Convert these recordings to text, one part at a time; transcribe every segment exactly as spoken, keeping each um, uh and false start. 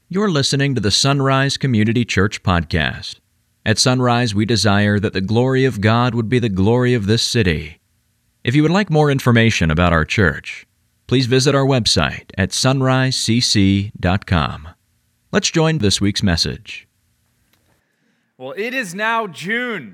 You're listening to the Sunrise Community Church podcast. At Sunrise, we desire that the glory of God would be the glory of this city. If you would like more information about our church, please visit our website at sunrise c c dot com. Let's join this week's message. Well, it is now June,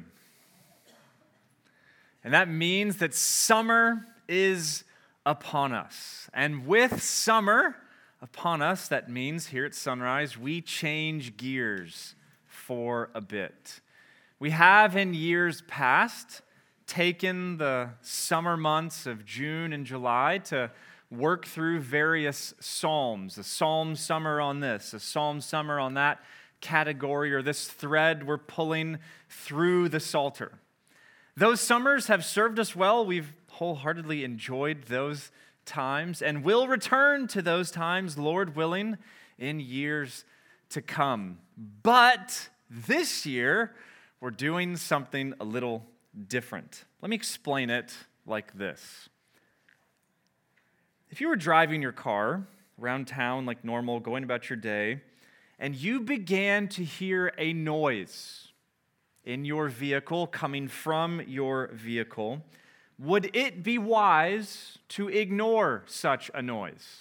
and that means that summer is upon us. And with summer upon us, that means here at Sunrise, we change gears for a bit. We have in years past taken the summer months of June and July to work through various psalms, a psalm summer on this, a psalm summer on that category, or this thread we're pulling through the Psalter. Those summers have served us well. We've wholeheartedly enjoyed those times, and will return to those times, Lord willing, in years to come. But this year, we're doing something a little different. Let me explain it like this. If you were driving your car around town like normal, going about your day, and you began to hear a noise in your vehicle, coming from your vehicle, would it be wise to ignore such a noise?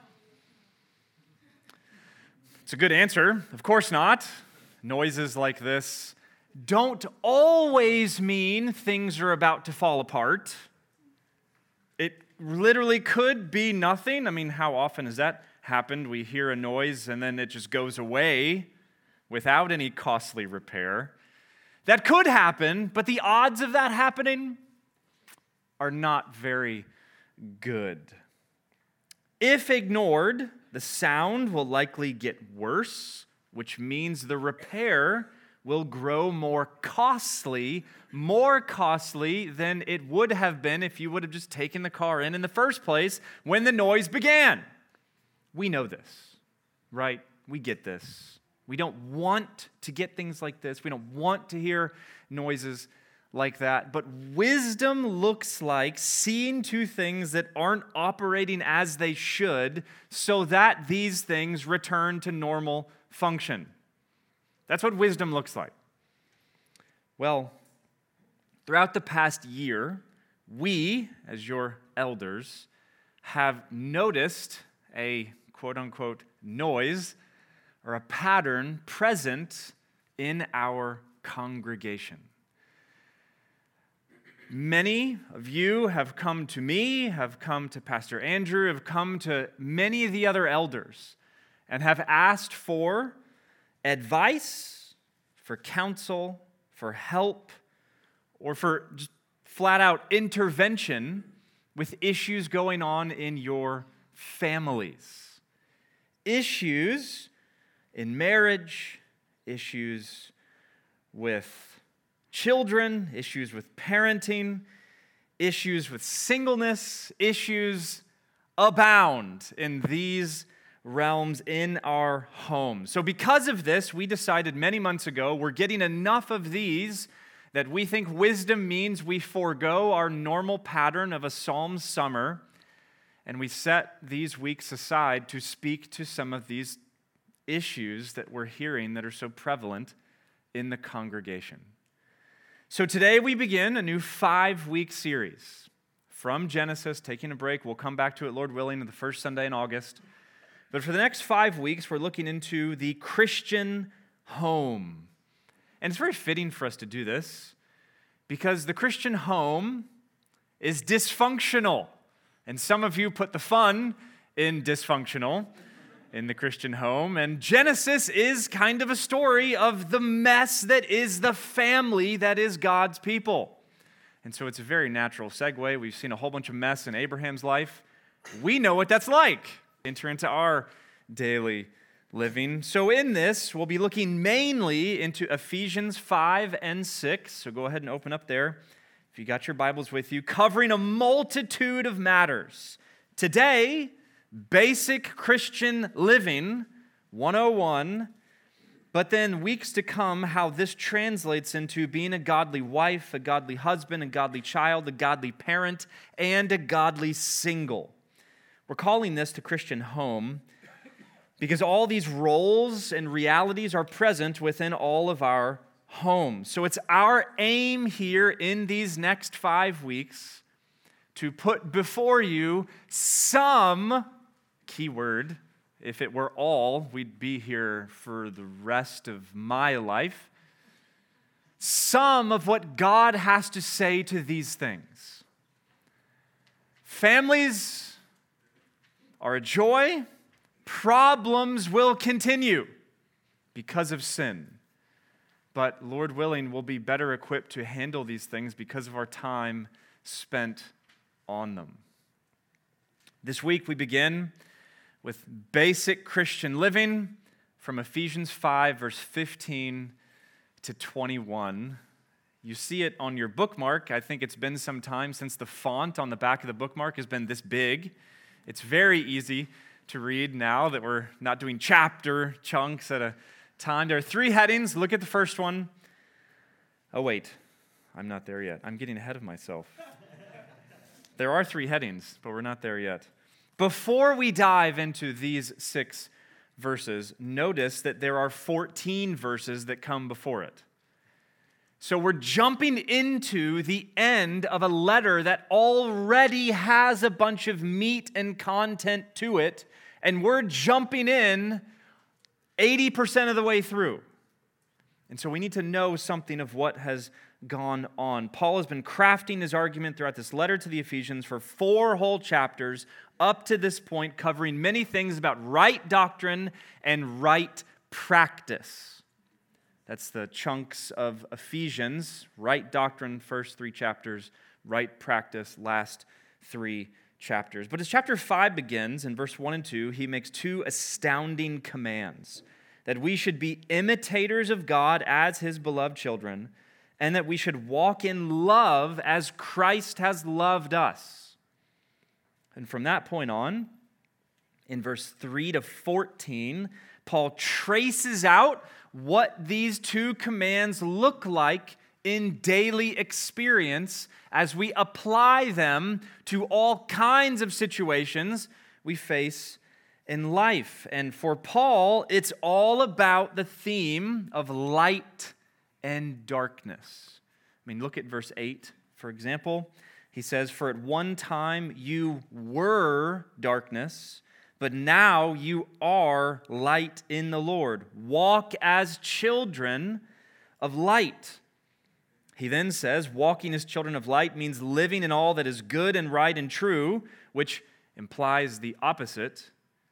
It's a good answer. Of course not. Noises like this don't always mean things are about to fall apart. It literally could be nothing. I mean, how often has that happened? We hear a noise and then it just goes away without any costly repair. That could happen, but the odds of that happening are not very good. If ignored, the sound will likely get worse, which means the repair will grow more costly, more costly than it would have been if you would have just taken the car in in the first place when the noise began. We know this, right? We get this. We don't want to get things like this. We don't want to hear noises like that. But wisdom looks like seeing to things that aren't operating as they should so that these things return to normal function. That's what wisdom looks like. Well, throughout the past year, we, as your elders, have noticed a quote-unquote noise or a pattern present in our congregation. Many of you have come to me, have come to Pastor Andrew, have come to many of the other elders, and have asked for advice, for counsel, for help, or for just flat-out intervention with issues going on in your families. Issues in marriage, issues with children, issues with parenting, issues with singleness, issues abound in these realms in our home. So because of this, we decided many months ago we're getting enough of these that we think wisdom means we forego our normal pattern of a psalm summer, and we set these weeks aside to speak to some of these issues that we're hearing that are so prevalent in the congregation. So today we begin a new five-week series from Genesis, taking a break. We'll come back to it, Lord willing, the first Sunday in August. But for the next five weeks, we're looking into the Christian home. And it's very fitting for us to do this because the Christian home is dysfunctional. And some of you put the fun in dysfunctional in the Christian home. And Genesis is kind of a story of the mess that is the family that is God's people. And so it's a very natural segue. We've seen a whole bunch of mess in Abraham's life. We know what that's like. Enter into our daily living. So in this, we'll be looking mainly into Ephesians five and six. So go ahead and open up there if you got your Bibles with you, covering a multitude of matters. Today, basic Christian living, one oh one, but then weeks to come, how this translates into being a godly wife, a godly husband, a godly child, a godly parent, and a godly single. We're calling this the Christian home because all these roles and realities are present within all of our homes. So it's our aim here in these next five weeks to put before you some, keyword, if it were all, we'd be here for the rest of my life, some of what God has to say to these things. Families are a joy. Problems will continue because of sin. But Lord willing, we'll be better equipped to handle these things because of our time spent on them. This week we begin with basic Christian living from Ephesians five, verse fifteen to twenty-one. You see it on your bookmark. I think it's been some time since the font on the back of the bookmark has been this big. It's very easy to read now that we're not doing chapter chunks at a time. There are three headings. Look at the first one. Oh, wait. I'm not there yet. I'm getting ahead of myself. There are three headings, but we're not there yet. Before we dive into these six verses, notice that there are fourteen verses that come before it. So we're jumping into the end of a letter that already has a bunch of meat and content to it, and we're jumping in eighty percent of the way through. And so we need to know something of what has gone on. Paul has been crafting his argument throughout this letter to the Ephesians for four whole chapters up to this point, covering many things about right doctrine and right practice. That's the chunks of Ephesians, right doctrine, first three chapters, right practice, last three chapters. But as chapter five begins, in verse one and two, he makes two astounding commands: that we should be imitators of God as his beloved children, and that we should walk in love as Christ has loved us. And from that point on, in verse three to fourteen, Paul traces out what these two commands look like in daily experience as we apply them to all kinds of situations we face in life. And for Paul, it's all about the theme of light and darkness. I mean, look at verse eight, for example. He says, "For at one time you were darkness, but now you are light in the Lord. Walk as children of light." He then says, walking as children of light means living in all that is good and right and true, which implies the opposite.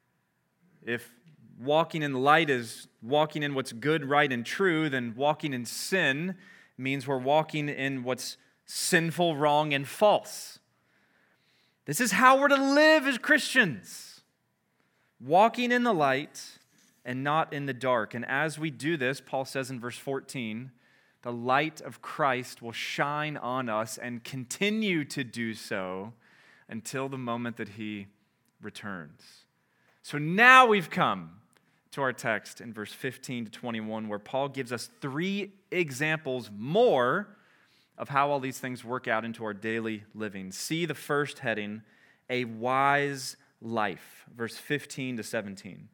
If walking in light is walking in what's good, right, and true, then walking in sin means we're walking in what's sinful, wrong, and false. This is how we're to live as Christians. Walking in the light and not in the dark. And as we do this, Paul says in verse fourteen, the light of Christ will shine on us and continue to do so until the moment that he returns. So now we've come to our text in verse fifteen to twenty-one, where Paul gives us three examples more of how all these things work out into our daily living. See the first heading, a wise life, verse fifteen to seventeen.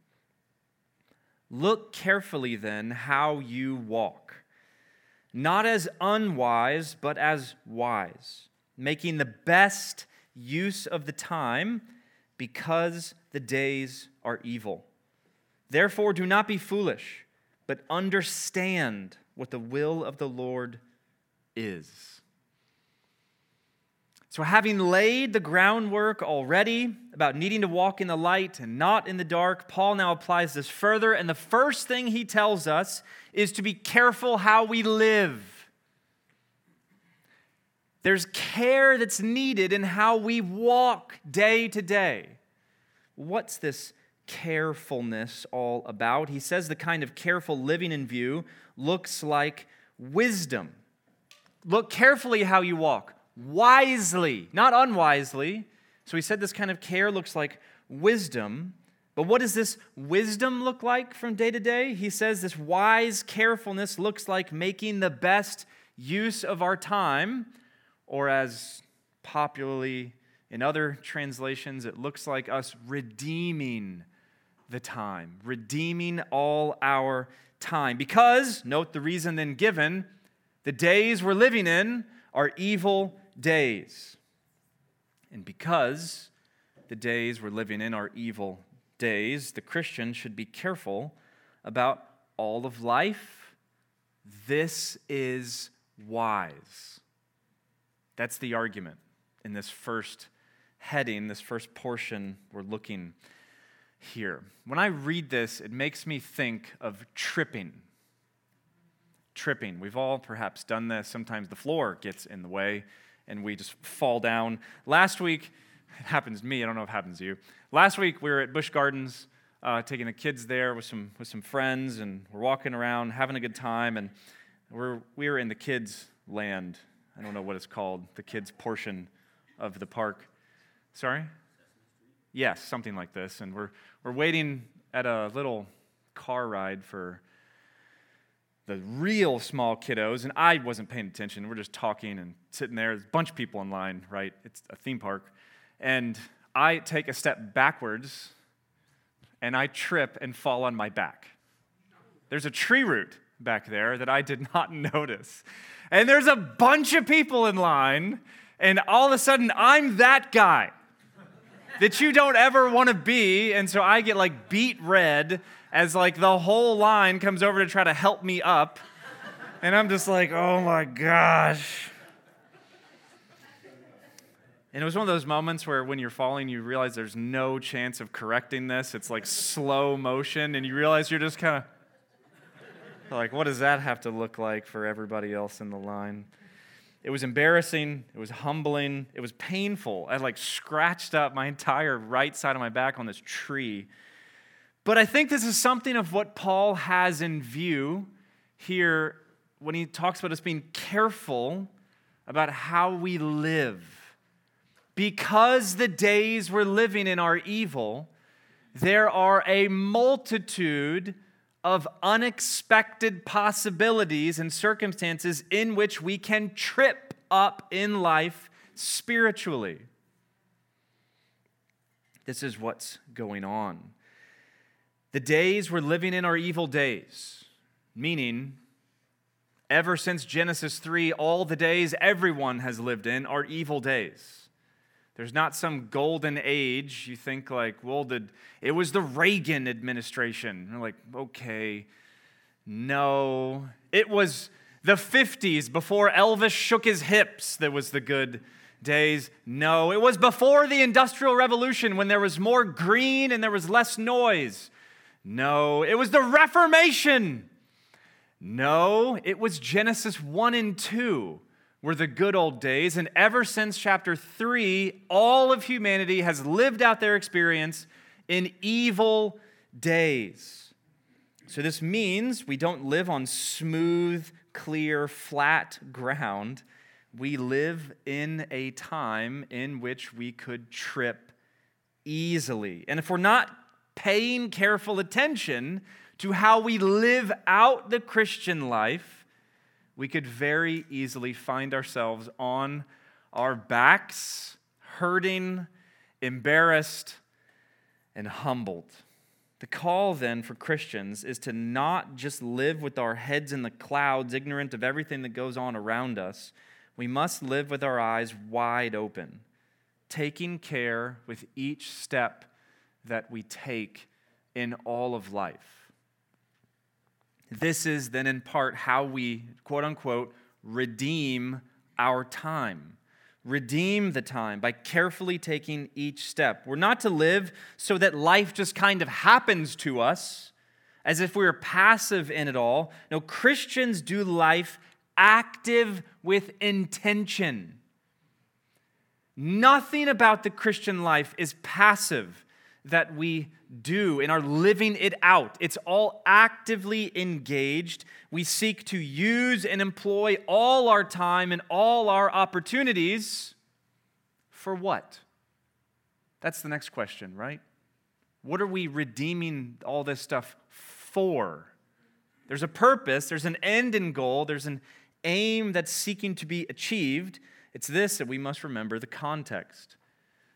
"Look carefully then how you walk, not as unwise, but as wise, making the best use of the time, because the days are evil. Therefore do not be foolish, but understand what the will of the Lord is." So having laid the groundwork already about needing to walk in the light and not in the dark, Paul now applies this further, and the first thing he tells us is to be careful how we live. There's care that's needed in how we walk day to day. What's this carefulness all about? He says the kind of careful living in view looks like wisdom. Look carefully how you walk. Wisely, not unwisely. So he said this kind of care looks like wisdom. But what does this wisdom look like from day to day? He says this wise carefulness looks like making the best use of our time, or as popularly in other translations, it looks like us redeeming the time, redeeming all our time. Because, note the reason then given, the days we're living in are evil days. And because the days we're living in are evil days, the Christian should be careful about all of life. This is wise. That's the argument in this first heading, this first portion we're looking here. When I read this, it makes me think of tripping. Tripping. We've all perhaps done this. Sometimes the floor gets in the way and we just fall down. Last week, it happens to me, I don't know if it happens to you. Last week we were at Busch Gardens, uh, taking the kids there with some with some friends, and we're walking around, having a good time, and we're we were in the kids' land. I don't know what it's called, the kids' portion of the park. Sorry? Yes, something like this. And we're we're waiting at a little car ride for the real small kiddos, and I wasn't paying attention. We're just talking and sitting there. There's a bunch of people in line, right? It's a theme park. And I take a step backwards, and I trip and fall on my back. There's a tree root back there that I did not notice. And there's a bunch of people in line, and all of a sudden, I'm that guy that you don't ever want to be, and so I get like beet red as like the whole line comes over to try to help me up, and I'm just like, oh my gosh. And it was one of those moments where when you're falling, you realize there's no chance of correcting this. It's like slow motion, and you realize you're just kind of like, what does that have to look like for everybody else in the line? It was embarrassing. It was humbling. It was painful. I like scratched up my entire right side of my back on this tree. But I think this is something of what Paul has in view here when he talks about us being careful about how we live. Because the days we're living in are evil, there are a multitude of unexpected possibilities and circumstances in which we can trip up in life spiritually. This is what's going on. The days we're living in are evil days, meaning ever since Genesis three, all the days everyone has lived in are evil days. There's not some golden age. You think like, well, did, it was the Reagan administration. You're like, okay, no. It was the fifties before Elvis shook his hips that was the good days. No, it was before the Industrial Revolution when there was more green and there was less noise. No, it was the Reformation. No, it was Genesis one and two. Were the good old days, and ever since chapter three, all of humanity has lived out their experience in evil days. So this means we don't live on smooth, clear, flat ground. We live in a time in which we could trip easily. And if we're not paying careful attention to how we live out the Christian life, we could very easily find ourselves on our backs, hurting, embarrassed, and humbled. The call then for Christians is to not just live with our heads in the clouds, ignorant of everything that goes on around us. We must live with our eyes wide open, taking care with each step that we take in all of life. This is then in part how we, quote unquote, redeem our time. Redeem the time by carefully taking each step. We're not to live so that life just kind of happens to us as if we were passive in it all. No, Christians do life active with intention. Nothing about the Christian life is passive that we do and are living it out. It's all actively engaged. We seek to use and employ all our time and all our opportunities for what? That's the next question, right? What are we redeeming all this stuff for? There's a purpose, there's an end and goal, there's an aim that's seeking to be achieved. It's this that we must remember, the context.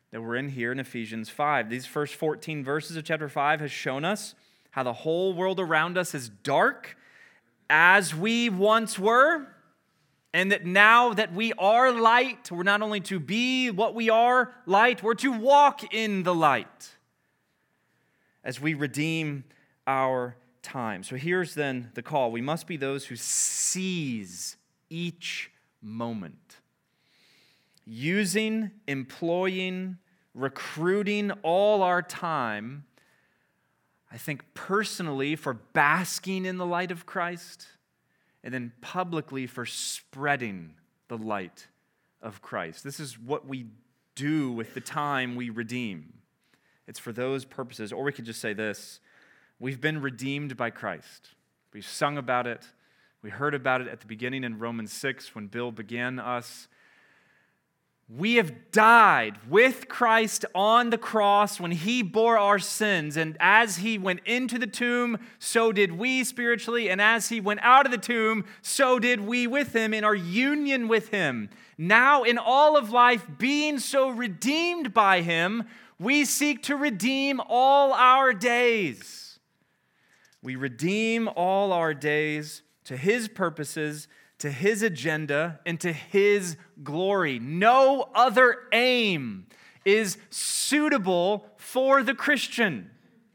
that we're in here in Ephesians five. These first fourteen verses of chapter five has shown us how the whole world around us is dark as we once were, and that now that we are light, we're not only to be what we are, light, we're to walk in the light as we redeem our time. So here's then the call. We must be those who seize each moment, using, employing, recruiting all our time, I think personally for basking in the light of Christ, and then publicly for spreading the light of Christ. This is what we do with the time we redeem. It's for those purposes. Or we could just say this: we've been redeemed by Christ. We've sung about it. We heard about it at the beginning in Romans six when Bill began us. We have died with Christ on the cross when He bore our sins. And as He went into the tomb, so did we spiritually. And as He went out of the tomb, so did we with Him in our union with Him. Now in all of life, being so redeemed by Him, we seek to redeem all our days. We redeem all our days to His purposes, to His agenda, and to His glory. No other aim is suitable for the Christian.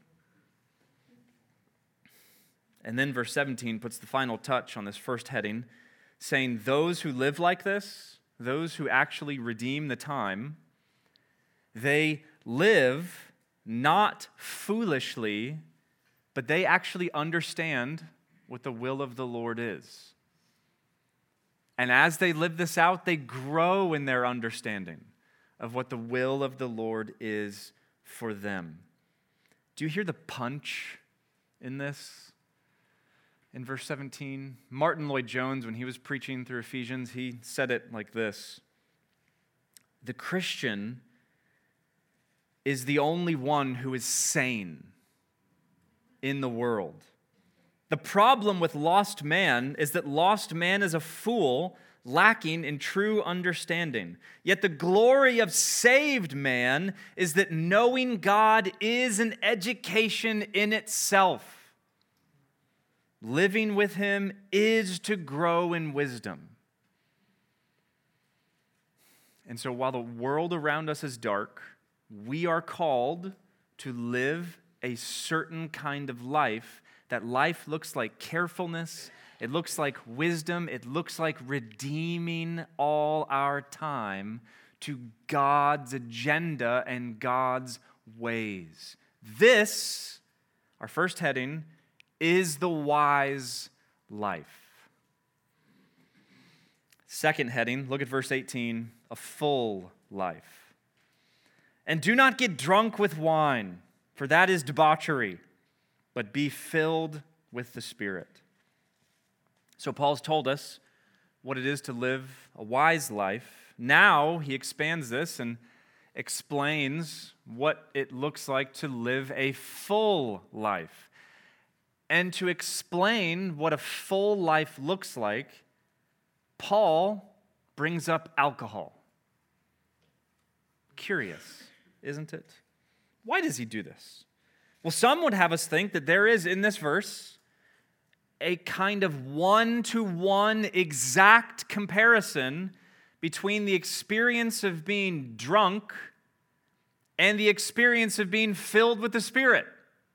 And then verse seventeen puts the final touch on this first heading, saying those who live like this, those who actually redeem the time, they live not foolishly, but they actually understand what the will of the Lord is. And as they live this out, they grow in their understanding of what the will of the Lord is for them. Do you hear the punch in this? In verse seventeen, Martin Lloyd-Jones, when he was preaching through Ephesians, he said it like this: the Christian is the only one who is sane in the world. The problem with lost man is that lost man is a fool, lacking in true understanding. Yet the glory of saved man is that knowing God is an education in itself. Living with Him is to grow in wisdom. And so while the world around us is dark, we are called to live a certain kind of life. That life looks like carefulness, it looks like wisdom, it looks like redeeming all our time to God's agenda and God's ways. This, our first heading, is the wise life. Second heading, look at verse eighteen, a full life. And do not get drunk with wine, for that is debauchery, but be filled with the Spirit. So Paul's told us what it is to live a wise life. Now he expands this and explains what it looks like to live a full life. And to explain what a full life looks like, Paul brings up alcohol. Curious, isn't it? Why does he do this? Well, some would have us think that there is in this verse a kind of one-to-one exact comparison between the experience of being drunk and the experience of being filled with the Spirit.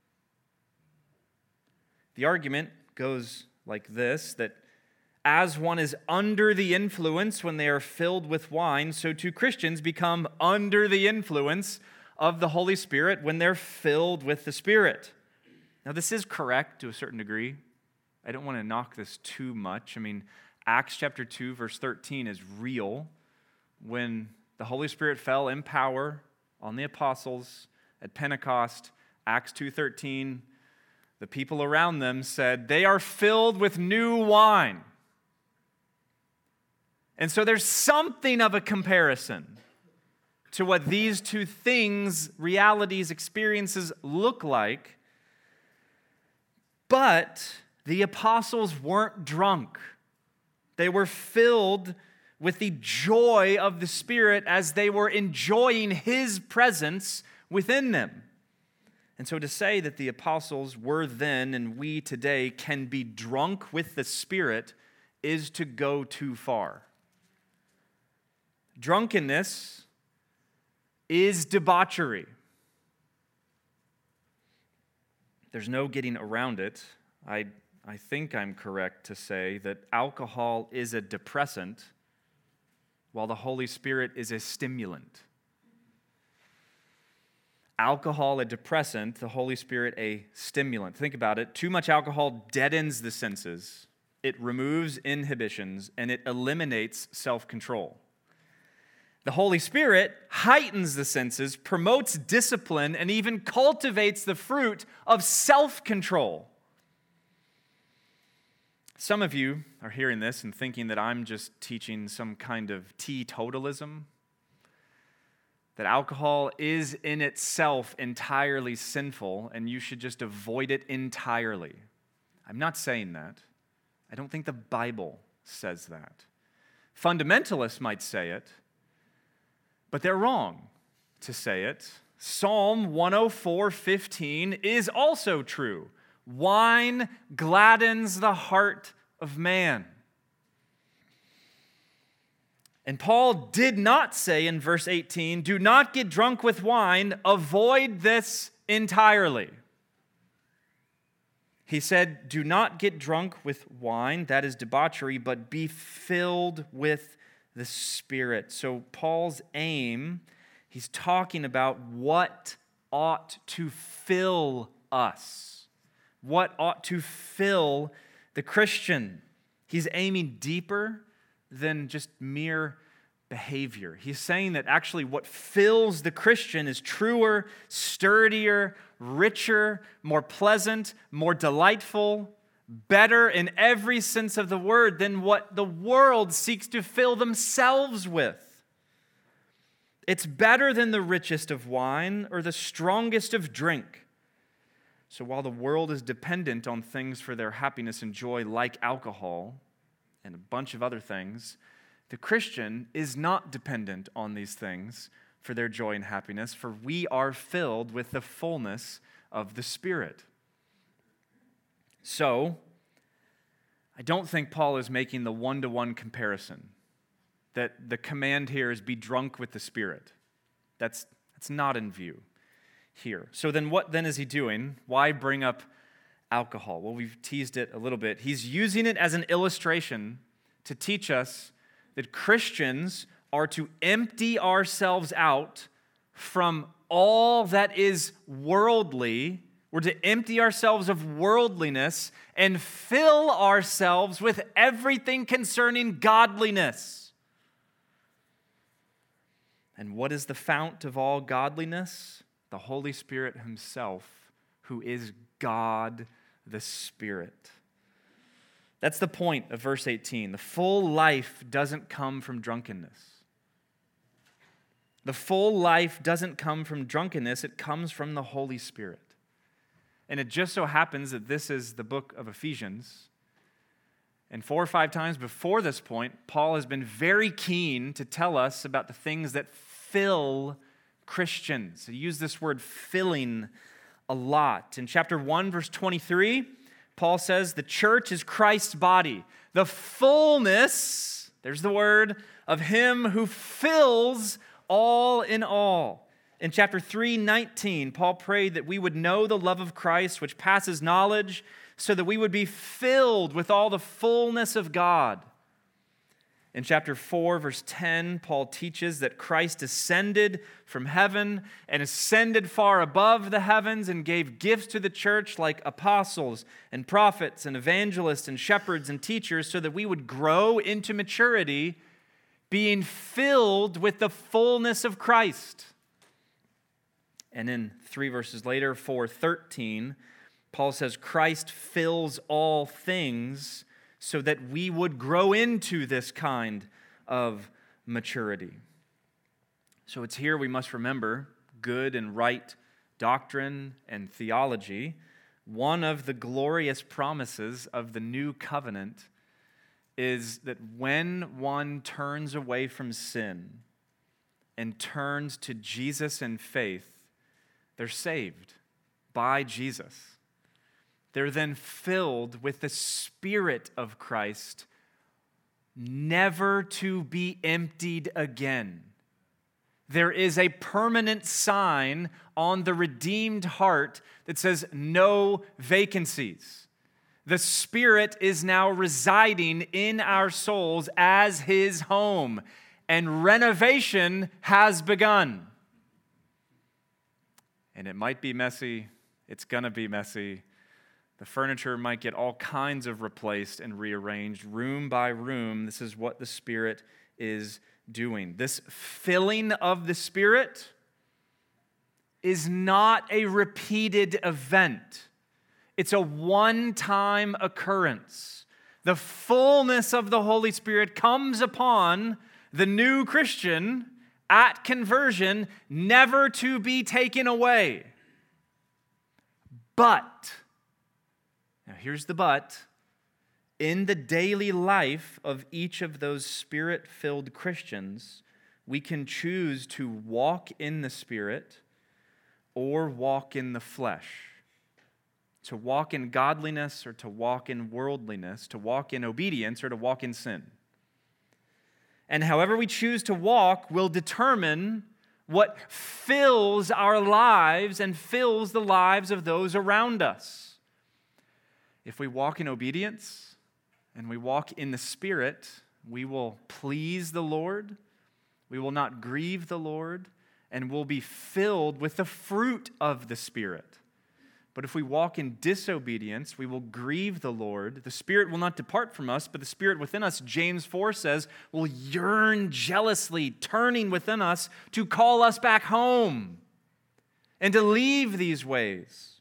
The argument goes like this, that as one is under the influence when they are filled with wine, so too Christians become under the influence of the Holy Spirit when they're filled with the Spirit. Now, this is correct to a certain degree. I don't want to knock this too much. I mean, Acts chapter two, verse thirteen is real. When the Holy Spirit fell in power on the apostles at Pentecost, Acts two thirteen, the people around them said, they are filled with new wine. And so there's something of a comparison to what these two things, realities, experiences look like. But the apostles weren't drunk. They were filled with the joy of the Spirit as they were enjoying His presence within them. And so to say that the apostles were then and we today can be drunk with the Spirit is to go too far. Drunkenness is debauchery. There's no getting around it. I, I think I'm correct to say that alcohol is a depressant while the Holy Spirit is a stimulant. Alcohol, a depressant, the Holy Spirit, a stimulant. Think about it. Too much alcohol deadens the senses, it removes inhibitions, and it eliminates self-control. The Holy Spirit heightens the senses, promotes discipline, and even cultivates the fruit of self-control. Some of you are hearing this and thinking that I'm just teaching some kind of teetotalism, that alcohol is in itself entirely sinful and you should just avoid it entirely. I'm not saying that. I don't think the Bible says that. Fundamentalists might say it, but they're wrong to say it. Psalm one oh four fifteen is also true. Wine gladdens the heart of man. And Paul did not say in verse eighteen, do not get drunk with wine, avoid this entirely. He said, do not get drunk with wine, that is debauchery, but be filled with the Spirit. So Paul's aim, he's talking about what ought to fill us, what ought to fill the Christian. He's aiming deeper than just mere behavior. He's saying that actually what fills the Christian is truer, sturdier, richer, more pleasant, more delightful, better in every sense of the word than what the world seeks to fill themselves with. It's better than the richest of wine or the strongest of drink. So while the world is dependent on things for their happiness and joy like alcohol and a bunch of other things, the Christian is not dependent on these things for their joy and happiness, for we are filled with the fullness of the Spirit. So, I don't think Paul is making the one-to-one comparison, that the command here is be drunk with the Spirit. That's, that's not in view here. So then what then is he doing? Why bring up alcohol? Well, we've teased it a little bit. He's using it as an illustration to teach us that Christians are to empty ourselves out from all that is worldly. We're to empty ourselves of worldliness and fill ourselves with everything concerning godliness. And what is the fount of all godliness? The Holy Spirit Himself, who is God the Spirit. That's the point of verse eighteen. The full life doesn't come from drunkenness. The full life doesn't come from drunkenness, it comes from the Holy Spirit. And it just so happens that this is the book of Ephesians. And four or five times before this point, Paul has been very keen to tell us about the things that fill Christians. He used this word filling a lot. In chapter one, verse twenty-three, Paul says the church is Christ's body, the fullness, there's the word, of Him who fills all in all. In chapter three nineteen, Paul prayed that we would know the love of Christ, which passes knowledge, so that we would be filled with all the fullness of God. In chapter four, verse ten, Paul teaches that Christ ascended from heaven and ascended far above the heavens and gave gifts to the church like apostles and prophets and evangelists and shepherds and teachers so that we would grow into maturity, being filled with the fullness of Christ. And then three verses later, four thirteen, Paul says Christ fills all things so that we would grow into this kind of maturity. So it's here we must remember good and right doctrine and theology. One of the glorious promises of the new covenant is that when one turns away from sin and turns to Jesus in faith, they're saved by Jesus. They're then filled with the Spirit of Christ, never to be emptied again. There is a permanent sign on the redeemed heart that says no vacancies. The Spirit is now residing in our souls as His home, and renovation has begun. And it might be messy. It's going to be messy. The furniture might get all kinds of replaced and rearranged, room by room. This is what the Spirit is doing. This filling of the Spirit is not a repeated event. It's a one-time occurrence. The fullness of the Holy Spirit comes upon the new Christian at conversion, never to be taken away. But, now here's the but, in the daily life of each of those Spirit-filled Christians, we can choose to walk in the Spirit or walk in the flesh. To walk in godliness or to walk in worldliness, to walk in obedience or to walk in sin. And however we choose to walk will determine what fills our lives and fills the lives of those around us. If we walk in obedience and we walk in the Spirit, we will please the Lord, we will not grieve the Lord, and will be filled with the fruit of the Spirit. But if we walk in disobedience, we will grieve the Lord. The Spirit will not depart from us, but the Spirit within us, James four says, will yearn jealously, turning within us to call us back home and to leave these ways.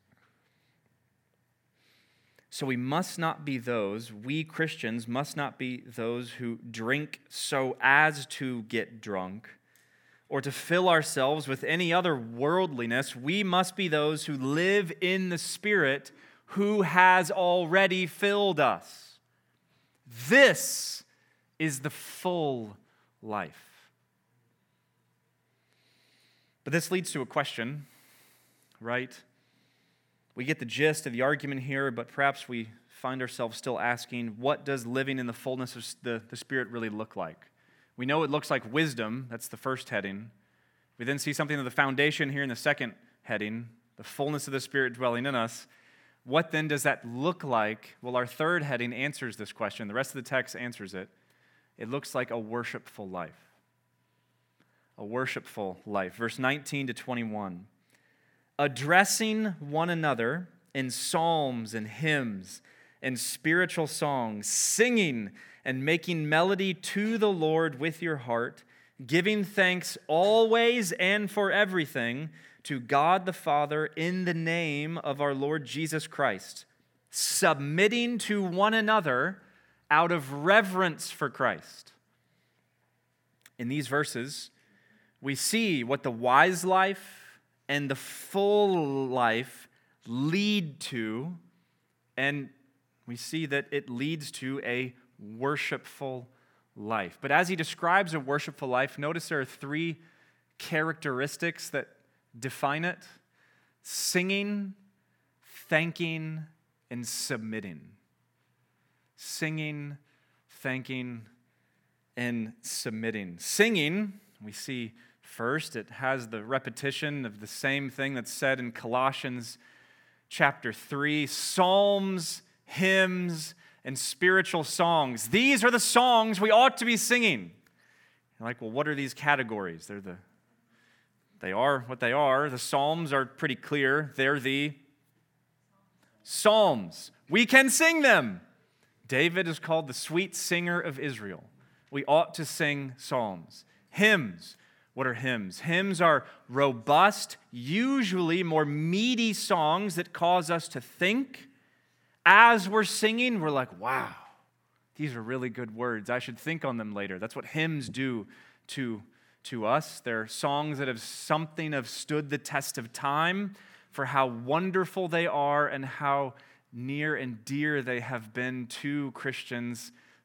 So we must not be those, we Christians must not be those who drink so as to get drunk, or to fill ourselves with any other worldliness. We must be those who live in the Spirit who has already filled us. This is the full life. But this leads to a question, right? We get the gist of the argument here, but perhaps we find ourselves still asking, what does living in the fullness of the, the Spirit really look like? We know it looks like wisdom. That's the first heading. We then see something of the foundation here in the second heading, the fullness of the Spirit dwelling in us. What then does that look like? Well, our third heading answers this question. The rest of the text answers it. It looks like a worshipful life. A worshipful life. Verse nineteen to twenty-one. Addressing one another in psalms and hymns and spiritual songs, singing and making melody to the Lord with your heart, giving thanks always and for everything to God the Father in the name of our Lord Jesus Christ, submitting to one another out of reverence for Christ. In these verses, we see what the wise life and the full life lead to, and we see that it leads to a worshipful life. But as he describes a worshipful life, notice there are three characteristics that define it: singing, thanking, and submitting. Singing, thanking, and submitting. Singing, we see first, it has the repetition of the same thing that's said in Colossians chapter three, psalms, hymns, and spiritual songs. These are the songs we ought to be singing. You're like, well, what are these categories? They're the, they are what they are. The psalms are pretty clear. They're the psalms. We can sing them. David is called the sweet singer of Israel. We ought to sing psalms. Hymns. What are hymns? Hymns are robust, usually more meaty songs that cause us to think. As we're singing, we're like, wow, these are really good words. I should think on them later. That's what hymns do to, to us. They're songs that have something have stood the test of time for how wonderful they are and how near and dear they have been to Christians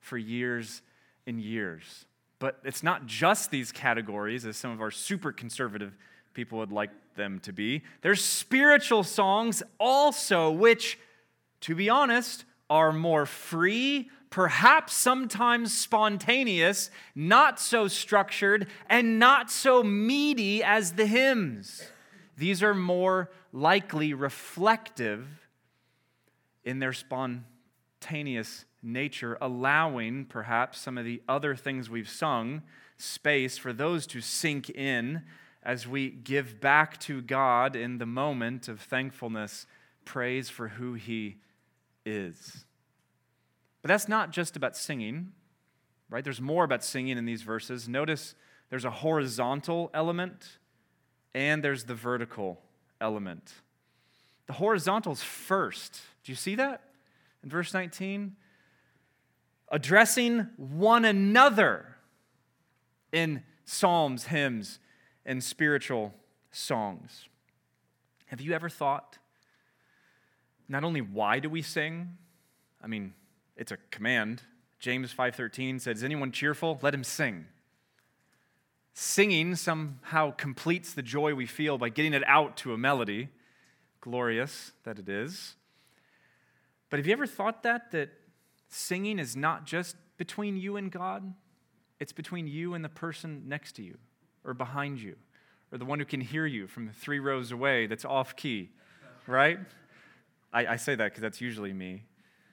for years and years. But it's not just these categories, as some of our super conservative people would like them to be. There's spiritual songs also, which, to be honest, are more free, perhaps sometimes spontaneous, not so structured, and not so meaty as the hymns. These are more likely reflective in their spontaneous nature, allowing perhaps some of the other things we've sung space for those to sink in as we give back to God in the moment of thankfulness, praise for who He is. But that's not just about singing, right? There's more about singing in these verses. Notice there's a horizontal element and there's the vertical element. The horizontal's first. Do you see that in verse nineteen? Addressing one another in psalms, hymns, and spiritual songs. Have you ever thought, not only why do we sing? I mean, it's a command. James five thirteen says, "Is anyone cheerful? Let him sing." Singing somehow completes the joy we feel by getting it out to a melody. Glorious that it is. But have you ever thought that, that singing is not just between you and God? It's between you and the person next to you, or behind you, or the one who can hear you from three rows away that's off key, right? I, I say that because that's usually me.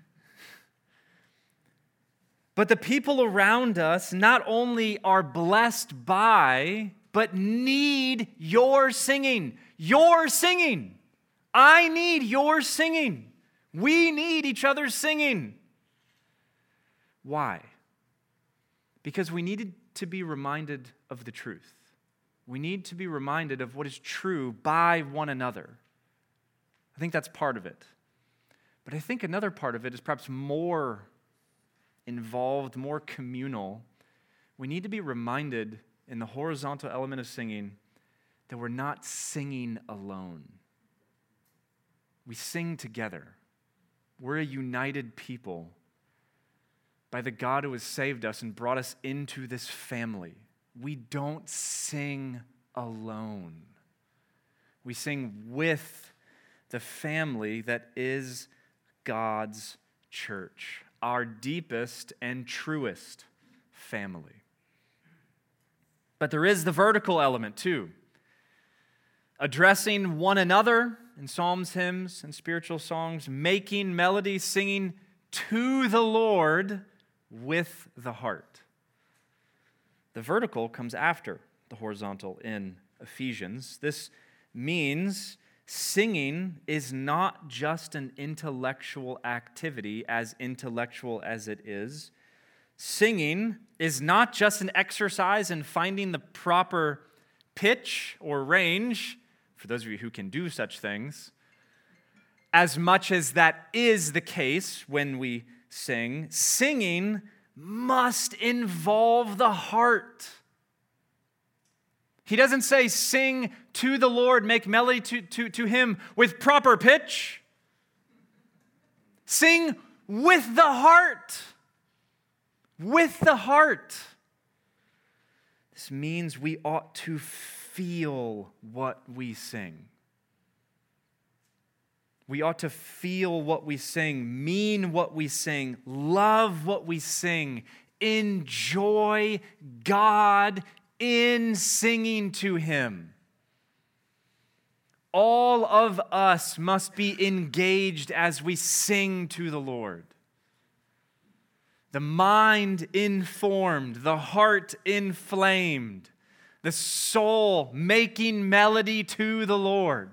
But the people around us not only are blessed by, but need your singing. Your singing. I need your singing. We need each other's singing. Why? Because we needed to be reminded of the truth. We need to be reminded of what is true by one another. I think that's part of it. But I think another part of it is perhaps more involved, more communal. We need to be reminded in the horizontal element of singing that we're not singing alone. We sing together. We're a united people by the God who has saved us and brought us into this family. We don't sing alone. We sing with the family that is God's church, our deepest and truest family. But there is the vertical element too. Addressing one another in psalms, hymns, and spiritual songs, making melody, singing to the Lord with the heart. The vertical comes after the horizontal in Ephesians. This means singing is not just an intellectual activity, as intellectual as it is. Singing is not just an exercise in finding the proper pitch or range, for those of you who can do such things, as much as that is the case when we sing. Singing must involve the heart. He doesn't say sing to the Lord, make melody to, to, to Him with proper pitch. Sing with the heart. With the heart. This means we ought to feel what we sing. We ought to feel what we sing, mean what we sing, love what we sing, enjoy God in singing to Him. All of us must be engaged as we sing to the Lord. The mind informed, the heart inflamed, the soul making melody to the Lord.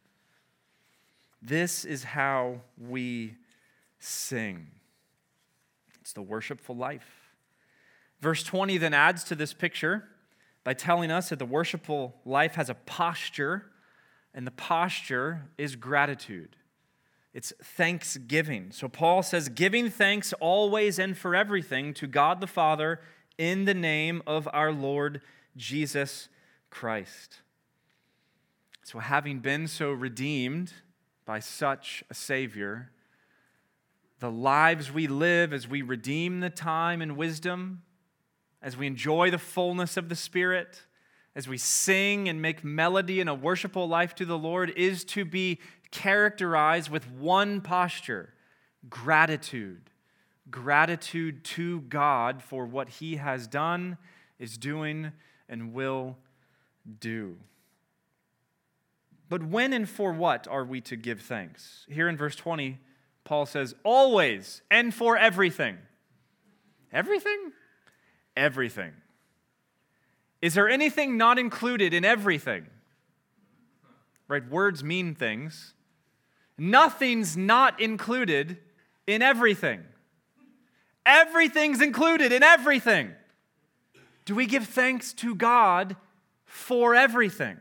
This is how we sing. It's the worshipful life. Verse twenty then adds to this picture by telling us that the worshipful life has a posture, and the posture is gratitude. It's thanksgiving. So Paul says, giving thanks always and for everything to God the Father in the name of our Lord Jesus Christ. So having been so redeemed by such a Savior, the lives we live as we redeem the time in wisdom, as we enjoy the fullness of the Spirit, as we sing and make melody in a worshipful life to the Lord, is to be characterized with one posture: gratitude. Gratitude to God for what He has done, is doing, and will do. But when and for what are we to give thanks? Here in verse twenty, Paul says, always and for everything. Everything? Everything. Is there anything not included in everything? Right? Words mean things. Nothing's not included in everything. Everything's included in everything. Do we give thanks to God for everything?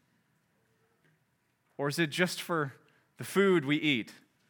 Or is it just for the food we eat?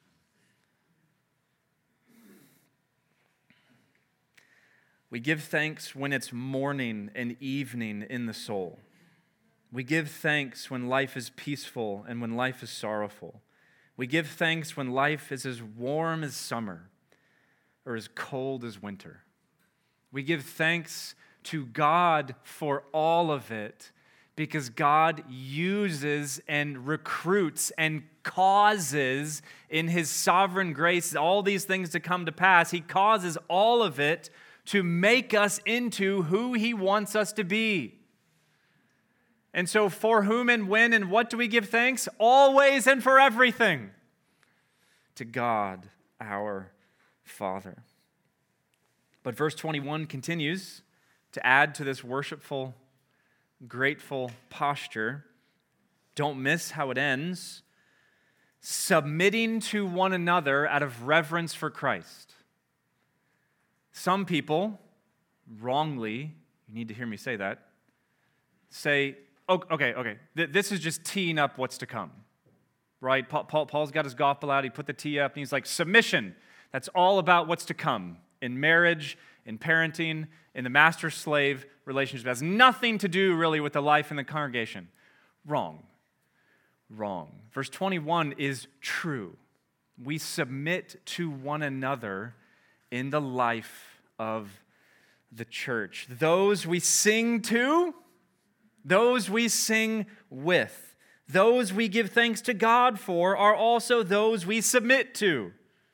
We give thanks when it's morning and evening in the soul. We give thanks when life is peaceful and when life is sorrowful. We give thanks when life is as warm as summer or as cold as winter. We give thanks to God for all of it because God uses and recruits and causes in His sovereign grace all these things to come to pass. He causes all of it to make us into who He wants us to be. And so for whom and when and what do we give thanks? Always and for everything. To God, our Father. But verse twenty-one continues to add to this worshipful, grateful posture. Don't miss how it ends. Submitting to one another out of reverence for Christ. Some people, wrongly, you need to hear me say that, say, oh, okay, okay, th- this is just teeing up what's to come. Right? Paul, Paul, Paul's got his gospel out, he put the tee up, and he's like, submission, that's all about what's to come. In marriage, in parenting, in the master-slave relationship. It has nothing to do really with the life in the congregation. Wrong. Wrong. Verse twenty-one is true. We submit to one another in the life of the church. Those we sing to, those we sing with, those we give thanks to God for are also those we submit to.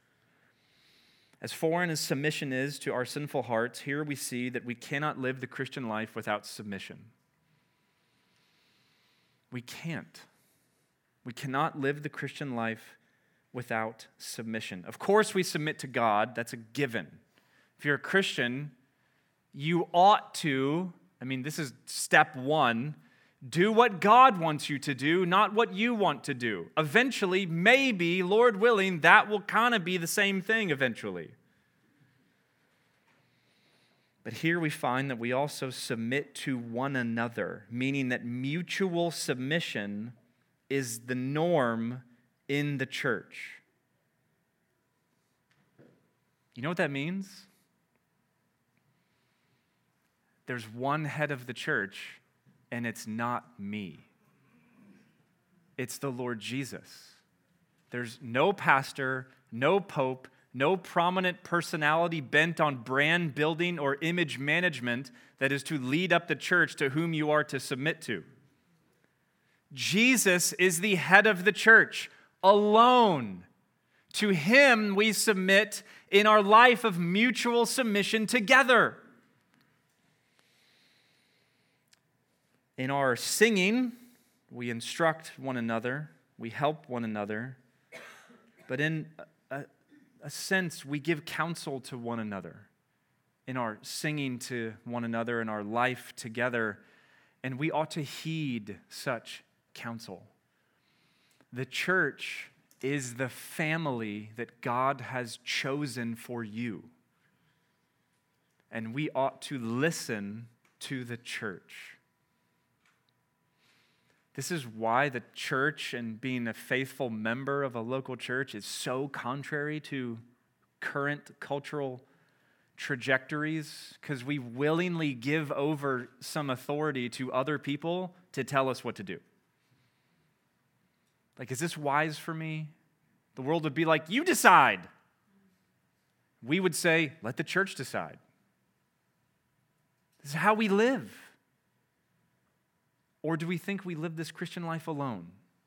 As foreign as submission is to our sinful hearts, here we see that we cannot live the Christian life without submission. We can't. We cannot live the Christian life without submission. Of course, we submit to God. That's a given. If you're a Christian, you ought to, I mean, this is step one, do what God wants you to do, not what you want to do. Eventually, maybe, Lord willing, that will kind of be the same thing eventually. But here we find that we also submit to one another, meaning that mutual submission is the norm in the church. You know what that means? There's one head of the church, and it's not me. It's the Lord Jesus. There's no pastor, no pope, no prominent personality bent on brand building or image management that is to lead up the church to whom you are to submit to. Jesus is the head of the church, alone. To Him we submit in our life of mutual submission together. In our singing, we instruct one another, we help one another, but in a, a sense, we give counsel to one another in our singing to one another, in our life together, and we ought to heed such counsel. The church is the family that God has chosen for you, and we ought to listen to the church. This is why the church and being a faithful member of a local church is so contrary to current cultural trajectories, because we willingly give over some authority to other people to tell us what to do. Like, is this wise for me? The world would be like, you decide. we would say, let the church decide. This is how we live. Or do we think we live this Christian life alone?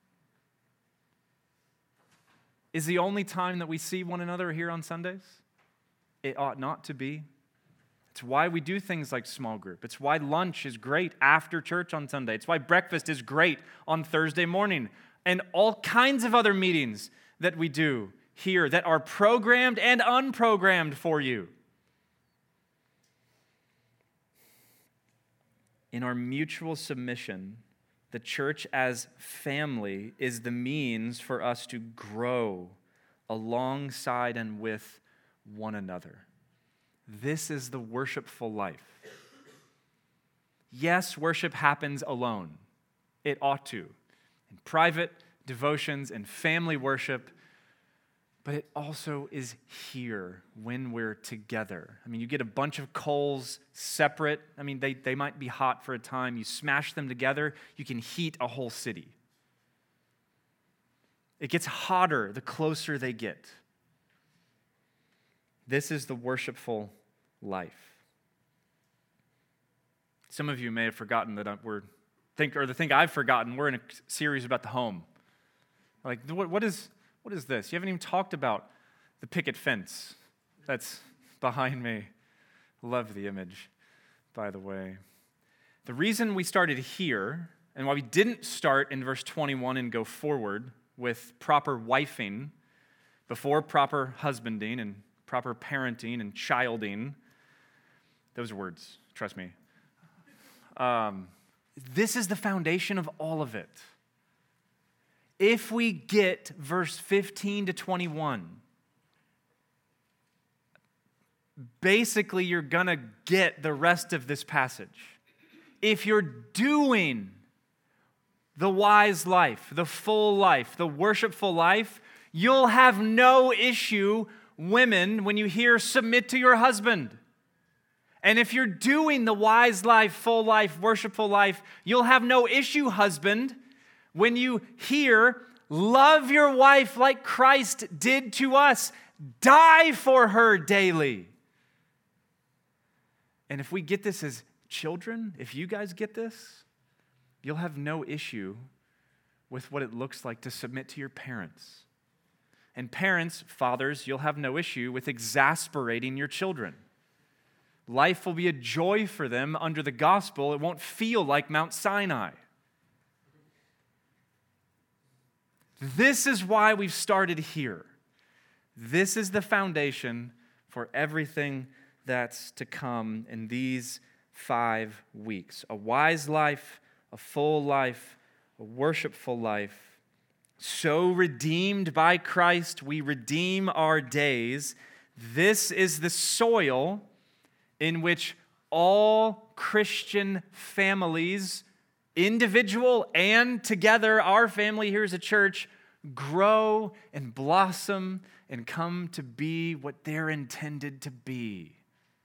Is the only time that we see one another here on Sundays? It ought not to be. It's why we do things like small group. It's why lunch is great after church on Sunday. It's why breakfast is great on Thursday morning. And all kinds of other meetings that we do here that are programmed and unprogrammed for you. In our mutual submission, the church as family is the means for us to grow alongside and with one another. This is the worshipful life. Yes, worship happens alone. It ought to. In private devotions and family worship, but it also is here when we're together. I mean, you get a bunch of coals separate. I mean, they, they might be hot for a time. You smash them together, you can heat a whole city. It gets hotter the closer they get. This is the worshipful life. Some of you may have forgotten that we're think, or the thing I've forgotten. We're in a series about the home. Like, what, what is what is this? You haven't even talked about the picket fence that's behind me. Love the image, by the way. The reason we started here, and why we didn't start in verse twenty-one and go forward with proper wifing before proper husbanding and proper parenting and childing, those words, trust me. Um, this is the foundation of all of it. If we get verse fifteen to twenty-one, basically you're going to get the rest of this passage. If you're doing the wise life, the full life, the worshipful life, you'll have no issue, women, when you hear submit to your husband. And if you're doing the wise life, full life, worshipful life, you'll have no issue, husband, when you hear love your wife like Christ did to us, die for her daily. And if we get this as children, if you guys get this, you'll have no issue with what it looks like to submit to your parents. And parents, fathers, you'll have no issue with exasperating your children. Life will be a joy for them under the gospel. It won't feel like Mount Sinai. This is why we've started here. This is the foundation for everything that's to come in these five weeks. A wise life, a full life, a worshipful life. So redeemed by Christ, we redeem our days. This is the soil in which all Christian families, individual and together, our family here as a church, grow and blossom and come to be what they're intended to be.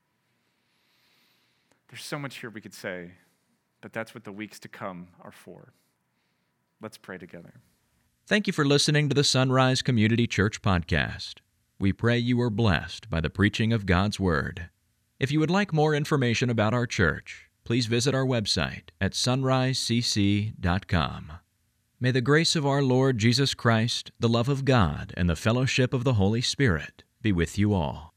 There's so much here we could say, but that's what the weeks to come are for. Let's pray together. Thank you for listening to the Sunrise Community Church podcast. We pray you are blessed by the preaching of God's Word. If you would like more information about our church, please visit our website at sunrise c c dot com. May the grace of our Lord Jesus Christ, the love of God, and the fellowship of the Holy Spirit be with you all.